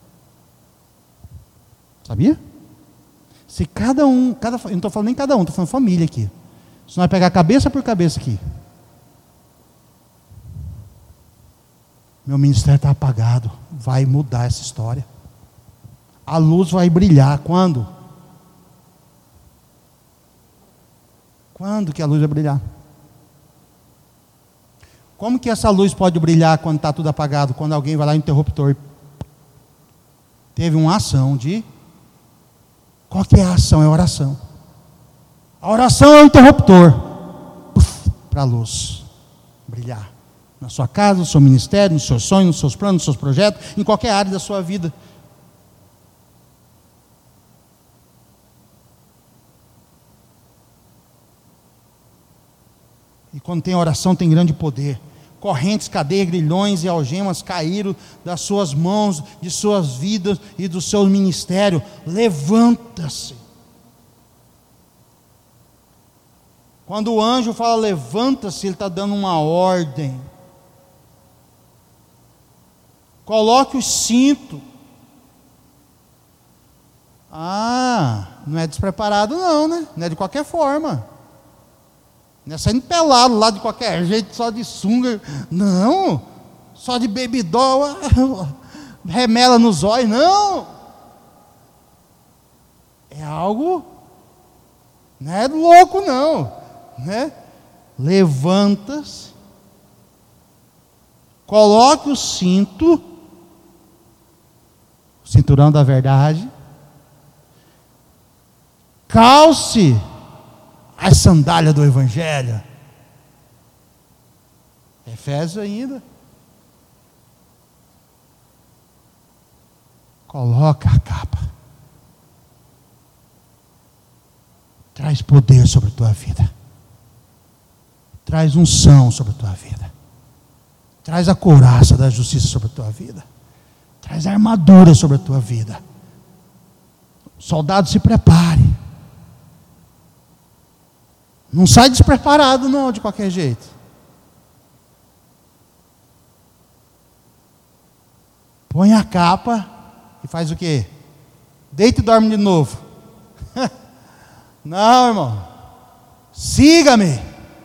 Sabia? Se cada um, cada, eu não estou falando nem cada um, estou falando família aqui. Se nós pegar cabeça por cabeça aqui, meu ministério está apagado, vai mudar essa história. A luz vai brilhar. Quando? Quando que a luz vai brilhar? Como que essa luz pode brilhar quando está tudo apagado? Quando alguém vai lá no interruptor. Teve uma ação de... Qual que é a ação? É a oração. A oração é o interruptor. Para a luz brilhar. Na sua casa, no seu ministério, nos seus sonhos, nos seus planos, nos seus projetos, em qualquer área da sua vida. E quando tem oração, tem grande poder. Correntes, cadeias, grilhões e algemas caíram das suas mãos, de suas vidas e do seu ministério. Levanta-se. Quando o anjo fala levanta-se, ele está dando uma ordem. Coloque o cinto. Ah, não é despreparado não, né? Não é de qualquer forma. Não é saindo pelado lá de qualquer jeito, só de sunga. Não, só de bebidol, remela nos olhos, não. É algo, não é louco não, né? Levanta-se, coloque o cinto, o cinturão da verdade, calce a sandália do Evangelho. Efésios ainda. Coloca a capa. Traz poder sobre a tua vida. Traz unção sobre a tua vida. Traz a couraça da justiça sobre a tua vida. Traz a armadura sobre a tua vida. Soldado, se prepare. Não sai despreparado não, de qualquer jeito. Põe a capa e faz o quê? Deita e dorme de novo. Não, irmão. Siga-me.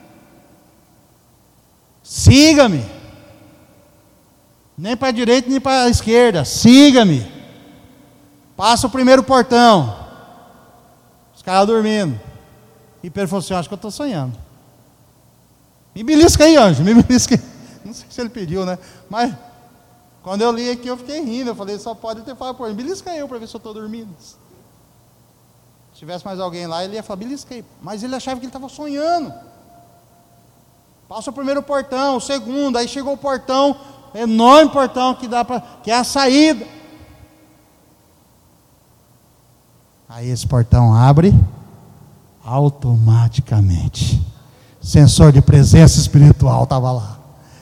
Siga-me. Nem para a direita nem para a esquerda. Siga-me. Passa o primeiro portão. Os caras dormindo. E Pedro falou assim, acho que eu estou sonhando. Me belisca aí, anjo, me belisca aí. Não sei se ele pediu, né? Mas, quando eu li aqui, eu fiquei rindo. Eu falei, só pode ter falado, pô, me belisca aí para ver se eu estou dormindo. Se tivesse mais alguém lá, ele ia falar, belisca aí. Mas ele achava que ele estava sonhando. Passa o primeiro portão, o segundo, aí chegou o portão, enorme portão que dá para, que é a saída. Aí esse portão abre automaticamente. Sensor de presença espiritual estava lá.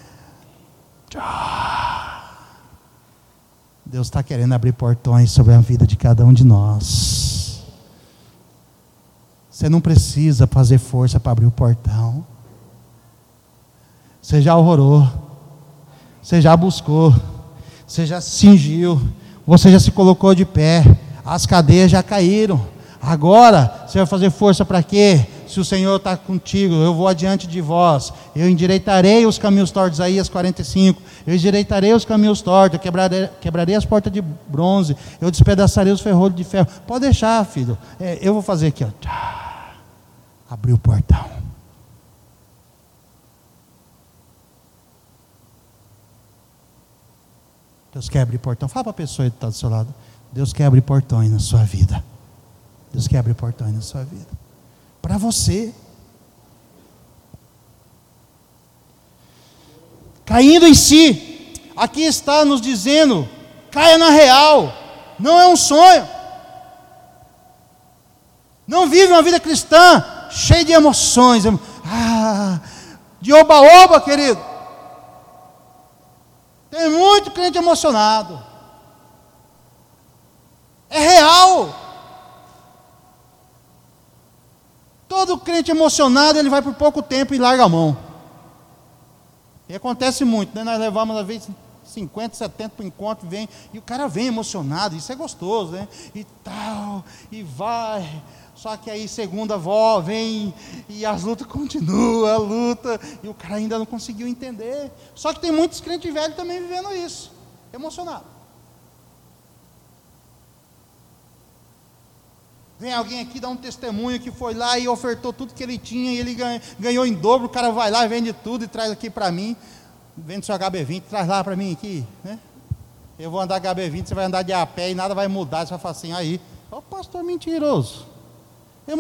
Deus está querendo abrir portões sobre a vida de cada um de nós. Você não precisa fazer força para abrir o portão. Você já orou, você já buscou, você já se cingiu, você já se colocou de pé, as cadeias já caíram. Agora, você vai fazer força para quê? Se o Senhor está contigo, eu vou adiante de vós, eu endireitarei os caminhos tortos, Isaías quarenta e cinco, eu endireitarei os caminhos tortos, eu quebrarei, quebrarei as portas de bronze, eu despedaçarei os ferrolhos de ferro. Pode deixar, filho, é, eu vou fazer aqui, ó. Abrir o portão. Deus quer abrir portão. Fala para a pessoa que está do seu lado. Deus quer abrir portões na sua vida. Deus quer abrir portões na sua vida. Para você. Caindo em si. Aqui está nos dizendo, caia na real. Não é um sonho. Não vive uma vida cristã cheia de emoções. Ah, de oba-oba, querido. Tem muito crente emocionado. É real. Todo crente emocionado, ele vai por pouco tempo e larga a mão. E acontece muito, né? Nós levamos às vezes cinquenta, setenta para o encontro, vem, e o cara vem emocionado, isso é gostoso, né? E tal, e vai. Só que aí segunda avó vem e as lutas continuam, a luta, e o cara ainda não conseguiu entender. Só que tem muitos crentes velhos também vivendo isso, emocionado. Vem alguém aqui dar um testemunho que foi lá e ofertou tudo que ele tinha, e ele ganhou, ganhou em dobro, o cara vai lá e vende tudo e traz aqui para mim, vende seu H B vinte, traz lá para mim aqui, né? Eu vou andar H B vinte, você vai andar de a pé e nada vai mudar, você vai falar assim, aí, ó, pastor mentiroso.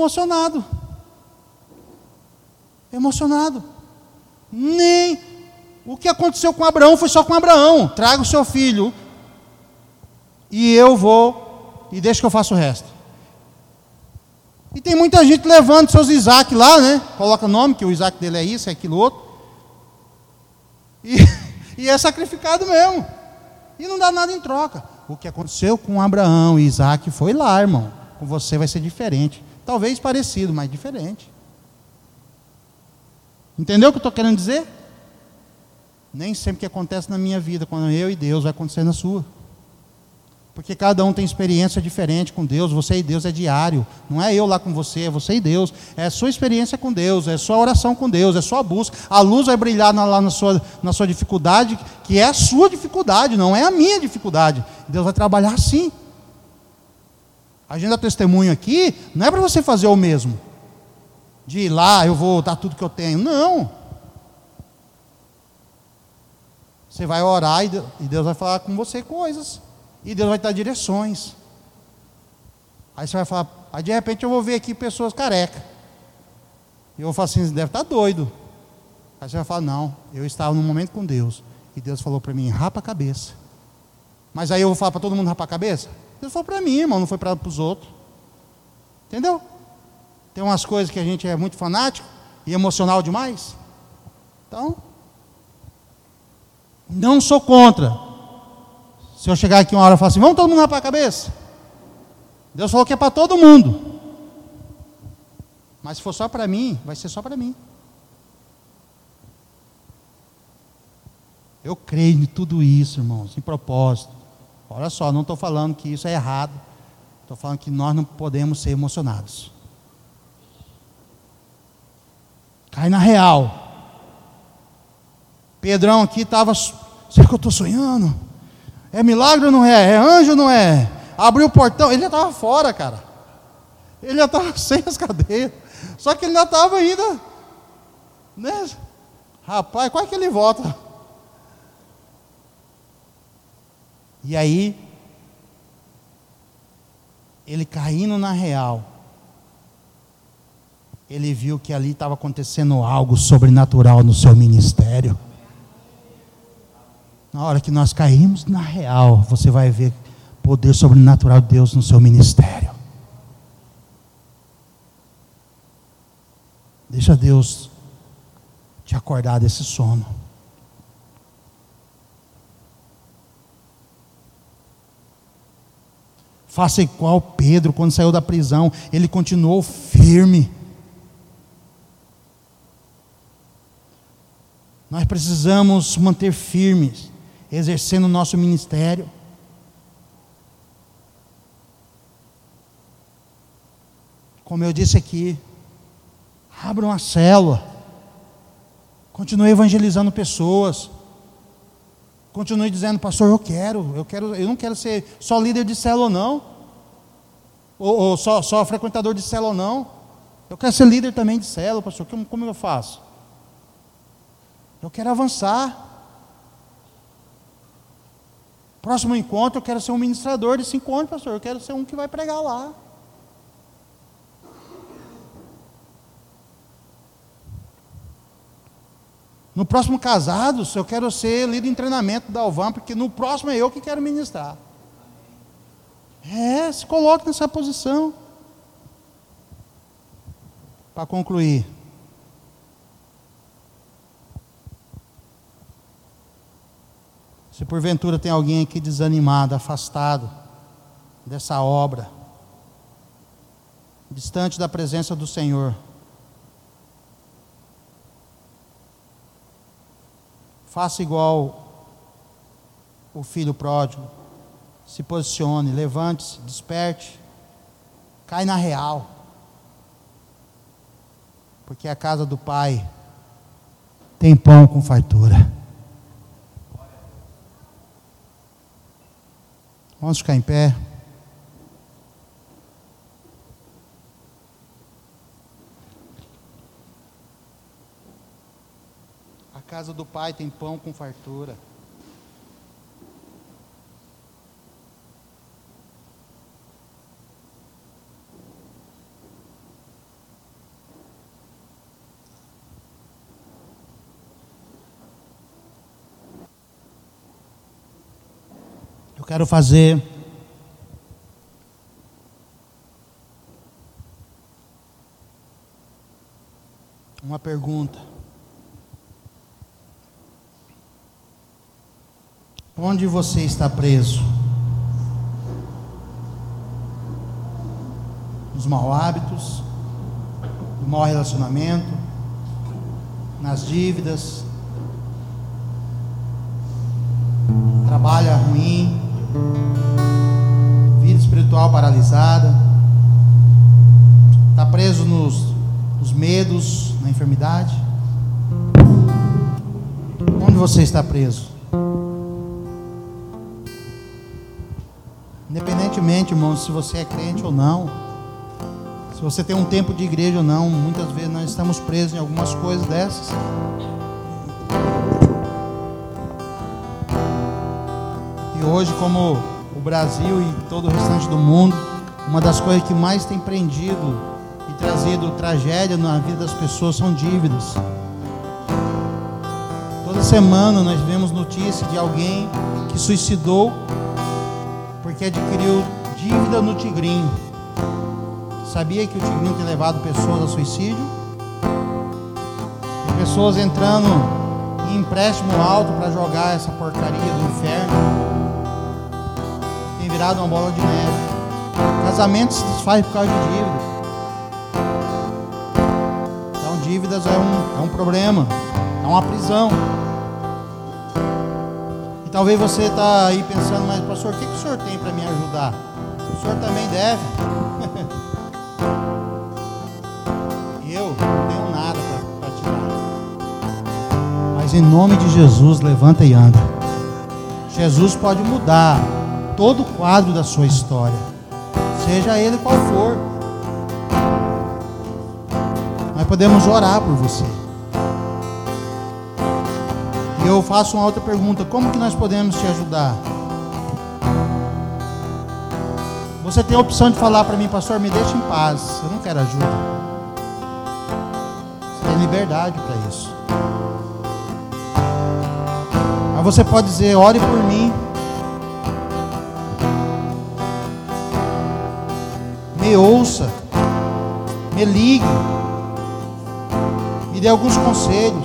Emocionado. Emocionado. Nem O que aconteceu com Abraão foi só com Abraão. Traga o seu filho e eu vou, e deixa que eu faça o resto. E tem muita gente levando seus Isaac lá, né? Coloca nome, que o Isaac dele é isso, é aquilo outro. E, e é sacrificado mesmo. E não dá nada em troca. O que aconteceu com Abraão e Isaac foi lá, irmão. Com você vai ser diferente. Talvez parecido, mas diferente. Entendeu o que eu estou querendo dizer? Nem sempre que acontece na minha vida, quando eu e Deus, vai acontecer na sua. Porque cada um tem experiência diferente com Deus. Você e Deus é diário. Não é eu lá com você, é você e Deus. É a sua experiência com Deus, é a sua oração com Deus, é a sua busca. A luz vai brilhar na, lá na sua, na sua dificuldade, que é a sua dificuldade, não é a minha dificuldade. Deus vai trabalhar assim. A gente dá testemunho aqui, não é para você fazer o mesmo. De ir lá, eu vou dar tudo que eu tenho. Não. Você vai orar e Deus vai falar com você coisas. E Deus vai dar direções. Aí você vai falar, aí de repente eu vou ver aqui pessoas carecas. E eu vou falar assim, você deve estar doido. Aí você vai falar, não, eu estava num momento com Deus. E Deus falou para mim, rapa a cabeça. Mas aí eu vou falar para todo mundo rapar a cabeça? Deus falou para mim, irmão, não foi para os outros. Entendeu? Tem umas coisas que a gente é muito fanático e emocional demais. Então, não sou contra. Se eu chegar aqui uma hora e falar assim, vamos todo mundo rapar a cabeça? Deus falou que é para todo mundo. Mas se for só para mim, vai ser só para mim. Eu creio em tudo isso, irmãos, em propósito. Olha só, não estou falando que isso é errado. Estou falando que nós não podemos ser emocionados. Cai na real. Pedrão aqui estava, será que eu estou sonhando? É milagre ou não é? É anjo ou não é? Abriu o portão, ele já estava fora, cara. Ele já estava sem as cadeias. Só que ele ainda estava ainda, né? Rapaz, quase que ele volta. E aí, ele caindo na real, ele viu que ali estava acontecendo algo sobrenatural no seu ministério. Na hora que nós caímos na real, você vai ver o poder sobrenatural de Deus no seu ministério. Deixa Deus te acordar desse sono. Faça igual Pedro, quando saiu da prisão, ele continuou firme. Nós precisamos manter firmes, exercendo o nosso ministério. Como eu disse aqui, abra uma célula, continue evangelizando pessoas, continue dizendo, pastor, eu quero, eu quero, eu não quero ser só líder de célula não, ou, ou só, só frequentador de célula não, eu quero ser líder também de célula, pastor, como, como eu faço? Eu quero avançar. Próximo encontro, eu quero ser um ministrador desse encontro, pastor. Eu quero ser um que vai pregar lá. No próximo Casados, eu quero ser líder em treinamento da Alvam, porque no próximo é eu que quero ministrar. É, se coloque nessa posição. Para concluir. Se porventura tem alguém aqui desanimado, afastado dessa obra, distante da presença do Senhor, faça igual o filho pródigo, se posicione, levante-se, desperte, cai na real, porque a casa do Pai tem pão com fartura. Vamos ficar em pé. A casa do Pai tem pão com fartura. quero fazer uma pergunta. Onde você está preso? Nos maus hábitos, no mau relacionamento, nas dívidas, trabalho ruim, vida espiritual paralisada, está preso nos, nos medos, na enfermidade? Onde você está preso? Independentemente, irmãos, se você é crente ou não, se você tem um tempo de igreja ou não, muitas vezes nós estamos presos em algumas coisas dessas. E hoje, como o Brasil e todo o restante do mundo, uma das coisas que mais tem prendido e trazido tragédia na vida das pessoas são dívidas. Toda semana nós vemos notícia de alguém que suicidou porque adquiriu dívida no Tigrinho. Sabia que o Tigrinho tem levado pessoas a suicídio? Tem pessoas entrando em empréstimo alto para jogar essa porcaria do inferno. Tem virado uma bola de neve. Casamento se desfaz por causa de dívidas. Então dívidas é um, é um problema, é uma prisão. E talvez você está aí pensando, mas pastor, o que, que o senhor tem para me ajudar? O senhor também deve. E eu não tenho nada para te dar. Mas em nome de Jesus, levanta e anda. Jesus pode mudar todo o quadro da sua história, seja ele qual for. Nós podemos orar por você. E eu faço uma outra pergunta: como que nós podemos te ajudar? Você tem a opção de falar para mim, pastor, me deixa em paz, eu não quero ajuda. Você tem liberdade para isso. Mas você pode dizer, ore por mim, me ouça, me ligue, me dê alguns conselhos.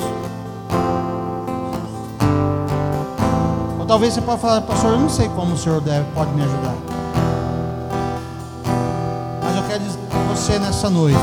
Ou talvez você pode falar, pastor, eu não sei como o senhor deve, pode me ajudar. Mas eu quero dizer para você nessa noite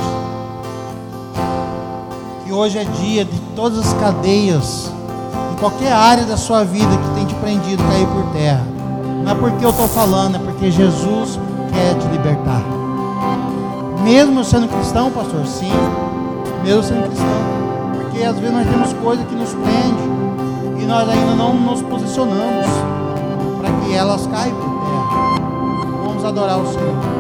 que hoje é dia de todas as cadeias, em qualquer área da sua vida que tem te prendido, cair por terra. Não é porque eu estou falando, é porque Jesus quer te libertar. Mesmo eu sendo cristão, pastor, sim, mesmo sendo cristão, porque às vezes nós temos coisas que nos prendem e nós ainda não nos posicionamos para que elas caiam por terra. Vamos adorar o Senhor.